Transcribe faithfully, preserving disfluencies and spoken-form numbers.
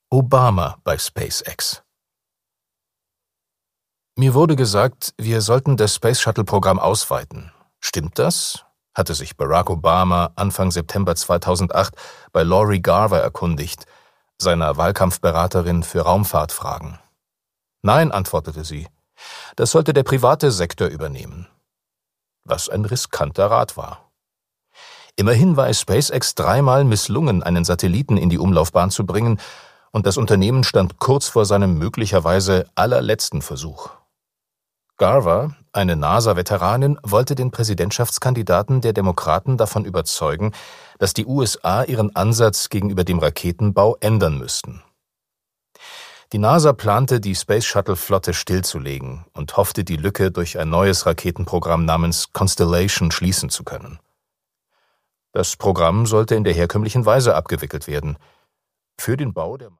Obama bei SpaceX. Mir wurde gesagt, wir sollten das Space-Shuttle-Programm ausweiten. Stimmt das? Hatte sich Barack Obama Anfang September zweitausendacht bei Lori Garver erkundigt, seiner Wahlkampfberaterin für Raumfahrtfragen. Nein, antwortete sie, das sollte der private Sektor übernehmen. Was ein riskanter Rat war. Immerhin war es SpaceX dreimal misslungen, einen Satelliten in die Umlaufbahn zu bringen, und das Unternehmen stand kurz vor seinem möglicherweise allerletzten Versuch. Garver, eine NASA-Veteranin, wollte den Präsidentschaftskandidaten der Demokraten davon überzeugen, dass die U S A ihren Ansatz gegenüber dem Raketenbau ändern müssten. Die NASA plante, die Space-Shuttle-Flotte stillzulegen und hoffte, die Lücke durch ein neues Raketenprogramm namens Constellation schließen zu können. Das Programm sollte in der herkömmlichen Weise abgewickelt werden. Für den Bau der